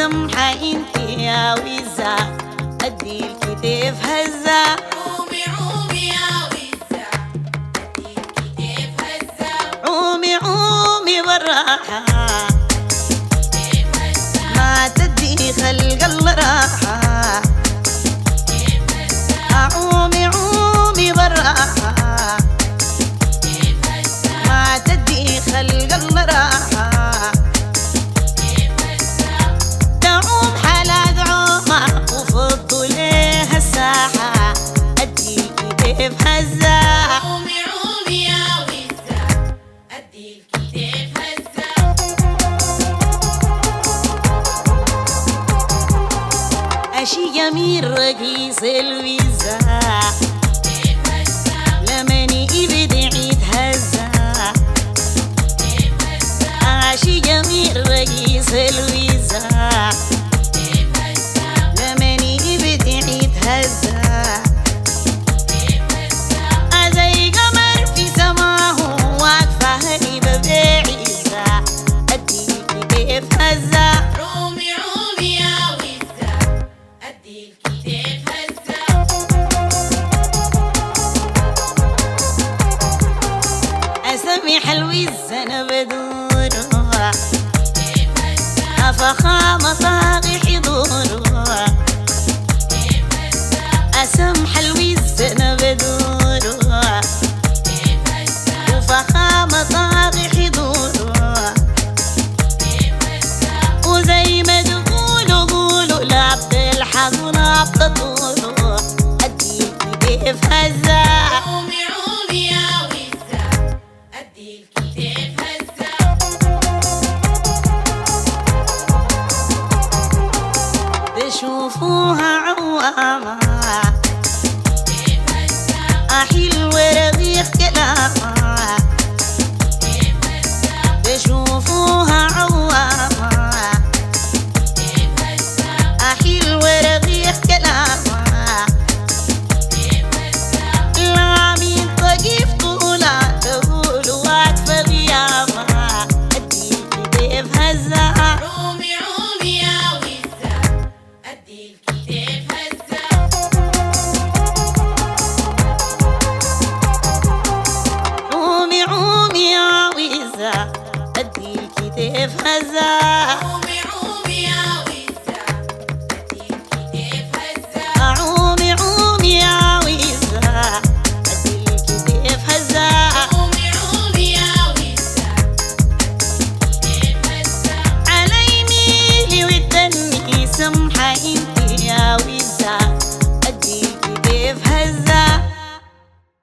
سمحة انت يا وزة ادي الكتف هزة. عومي عومي يا وزة ادي الكتف هزة. عومي عومي بالراحة كتف هزة. ما تدي خلق الله راحة. كتف هزة. عومي عومي بالراحة كتف هزة. ما تدي خلق الله راحة. تعوم حلق عومة وفضوا ليها الساحة ادي الكتف هزة. عومي عومي يا وزة ادي الكتف هزة. اشي جميل رقيص الوزة كتف هزة. لمن يبدع يتهزة. كتف هزة. اشي جميل رقيص الوزة كتف هزة. لمن يبدع يتهزة. كتف هزة. زي قمر في سماه واقفة هريبة بعيزة ادي الكتف هزة. عومي عومي يا وزة ادي الكتف هزة. اسمح الوزة انا بدورها كتف هزة. فخامة طاغي حضورها. كتف هزة. اسمح الوزة انا بدورها كتف هزة. وفخامة طاغي حضورها. كتف هزة. وزي ما تقولوا قولوا لعبد الحق ونبض طوله ادي الكتف هزة. عومي عومي يا وزة ادي الكتف هزة. تشوفوها عوامة كتف هزة. حلوة رغيف كلامها. كتف هزة. تشوفوها عوامة كتف هزة. حلوة رغيف كلامها. كتف هزة. لا مين طقيف طولها تقولوا واقفة غيامها ادي الكتف هزة. عومي عومي يا وزة ادي الكتف هزة. عومي عومي يا وزة ادي الكتف هزة. عومي